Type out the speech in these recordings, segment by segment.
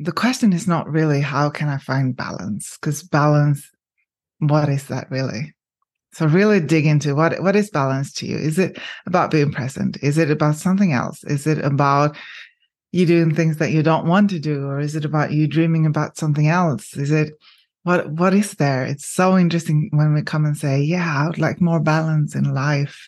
the question is not really how can I find balance? Because balance, what is that really? So really dig into what is balance to you? Is it about being present? Is it about something else? Is it about you doing things that you don't want to do? Or is it about you dreaming about something else? Is it what is there? It's so interesting when we come and say, yeah, I would like more balance in life.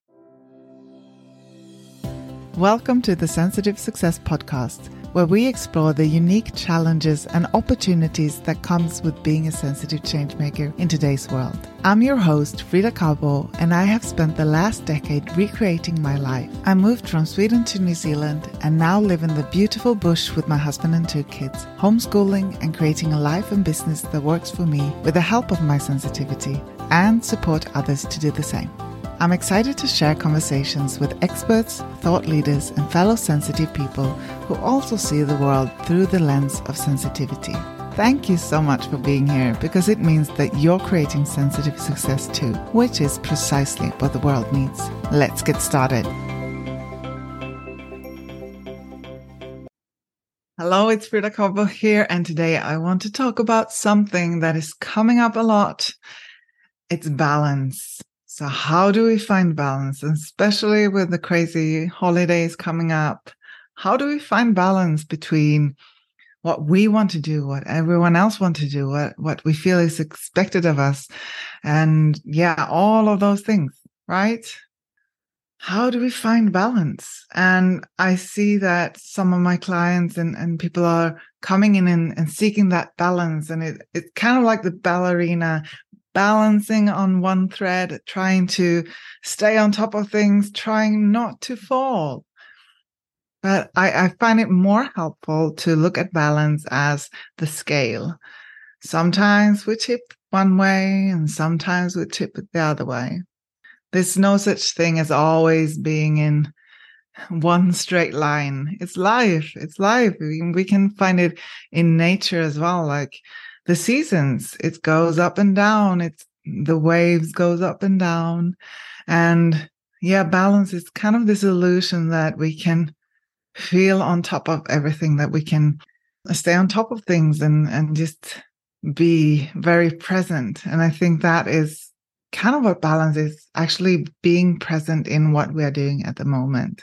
Welcome to the Sensitive Success Podcast, where we explore the unique challenges and opportunities that comes with being a sensitive changemaker in today's world. I'm your host, Frida Carbo, and I have spent the last decade recreating my life. I moved from Sweden to New Zealand and now live in the beautiful bush with my husband and 2 kids, homeschooling and creating a life and business that works for me with the help of my sensitivity and support others to do the same. I'm excited to share conversations with experts, thought leaders, and fellow sensitive people who also see the world through the lens of sensitivity. Thank you so much for being here, because it means that you're creating sensitive success too, which is precisely what the world needs. Let's get started. Hello, it's Frida Carbo here, and today I want to talk about something that is coming up a lot. It's balance. So how do we find balance? And especially with the crazy holidays coming up, how do we find balance between what we want to do, what everyone else wants to do, what we feel is expected of us, and all of those things, right? How do we find balance? And I see that some of my clients and people are coming in and seeking that balance. And it's kind of like the ballerina balancing on one thread, trying to stay on top of things, trying not to fall. But I find it more helpful to look at balance as the scale. Sometimes we tip one way and sometimes we tip it the other way. There's no such thing as always being in one straight line. It's life. It's life. We can find it in nature as well. Like the seasons, it goes up and down. The waves goes up and down. And balance is kind of this illusion that we can feel on top of everything, that we can stay on top of things and just be very present. And I think that is kind of what balance is, actually being present in what we are doing at the moment.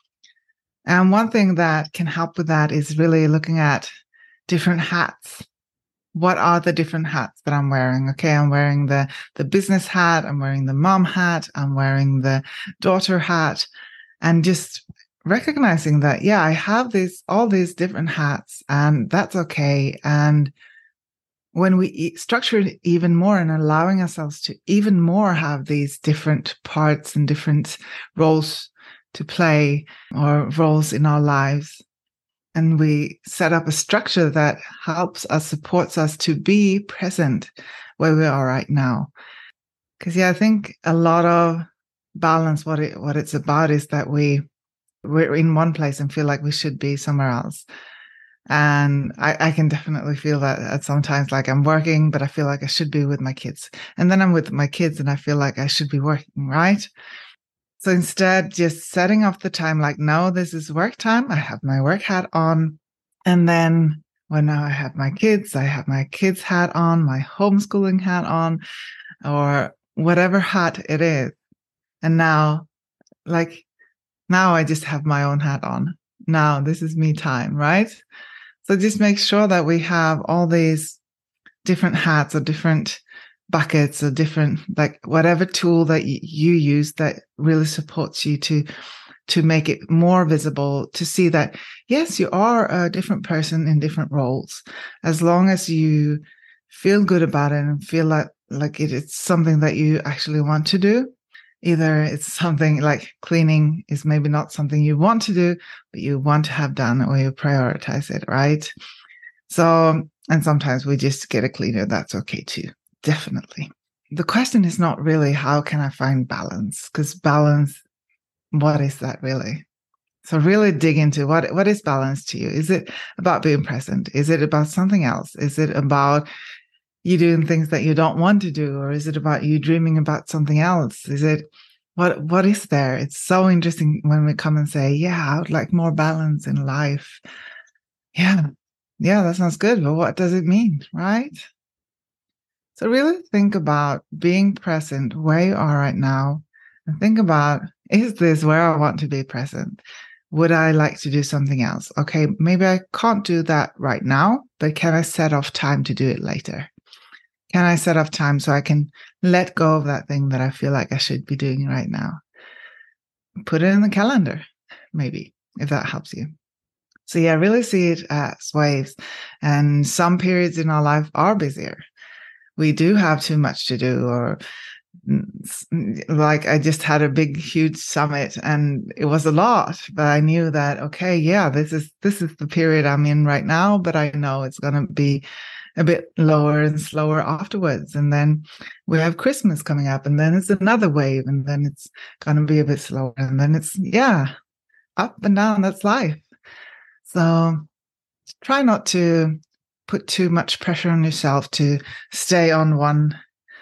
And one thing that can help with that is really looking at different hats. What are the different hats that I'm wearing? Okay, I'm wearing the business hat, I'm wearing the mom hat, I'm wearing the daughter hat, and just recognizing that, I have all these different hats, and that's okay. And when we structure it even more and allowing ourselves to even more have these different parts and different roles to play, or roles in our lives, and we set up a structure that helps us, supports us to be present where we are right now. Because I think a lot of balance, what it's about is that we're in one place and feel like we should be somewhere else. And I can definitely feel that at sometimes, like I'm working, but I feel like I should be with my kids. And then I'm with my kids and I feel like I should be working, right? So instead, just setting up the time, like, no, this is work time. I have my work hat on. And then when I have my kids hat on, my homeschooling hat on, or whatever hat it is. And now I just have my own hat on. Now this is me time, right? So just make sure that we have all these different hats or different buckets or different, like whatever tool that you use that really supports you to make it more visible, to see that, yes, you are a different person in different roles, as long as you feel good about it and feel like it's something that you actually want to do. Either it's something like cleaning is maybe not something you want to do, but you want to have done, or you prioritize it, right? So, and sometimes we just get a cleaner. That's okay too. Definitely. The question is not really how can I find balance? Because balance, what is that really? So really dig into what is balance to you? Is it about being present? Is it about something else? Is it about you doing things that you don't want to do? Or is it about you dreaming about something else? Is it what is there? It's so interesting when we come and say, I would like more balance in life. Yeah. yeah, that sounds good, but what does it mean, right? So really think about being present where you are right now and think about, is this where I want to be present? Would I like to do something else? Okay, maybe I can't do that right now, but can I set off time to do it later? Can I set off time so I can let go of that thing that I feel like I should be doing right now? Put it in the calendar, maybe, if that helps you. So yeah, really see it as waves. And some periods in our life are busier. We do have too much to do, or like I just had a big, huge summit and it was a lot, but I knew that, okay, yeah, this is the period I'm in right now, but I know it's going to be a bit lower and slower afterwards. And then we have Christmas coming up, and then it's another wave, and then it's going to be a bit slower. And then it's, yeah, up and down. That's life. So try not to put too much pressure on yourself to stay on one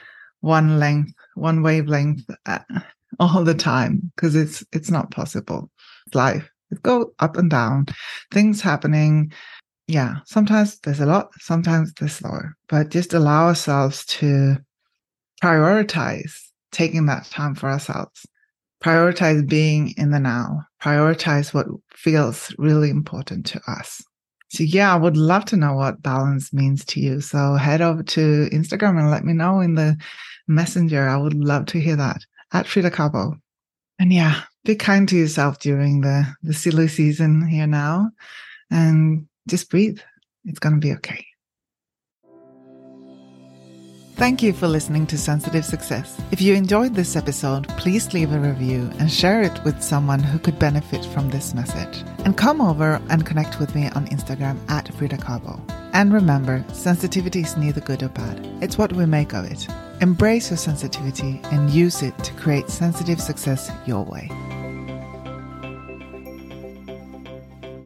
wavelength all the time, because it's not possible. It's life. It goes up and down, things happening. Yeah, sometimes there's a lot, sometimes there's slower, but just allow ourselves to prioritize taking that time for ourselves. Prioritize being in the now. Prioritize what feels really important to us. So yeah, I would love to know what balance means to you. So head over to Instagram and let me know in the messenger. I would love to hear that at Frida Kahlo. And yeah, be kind to yourself during the silly season here now, and just breathe. It's going to be okay. Thank you for listening to Sensitive Success. If you enjoyed this episode, please leave a review and share it with someone who could benefit from this message. And come over and connect with me on Instagram at Frida Kahlo. And remember, sensitivity is neither good or bad. It's what we make of it. Embrace your sensitivity and use it to create sensitive success your way.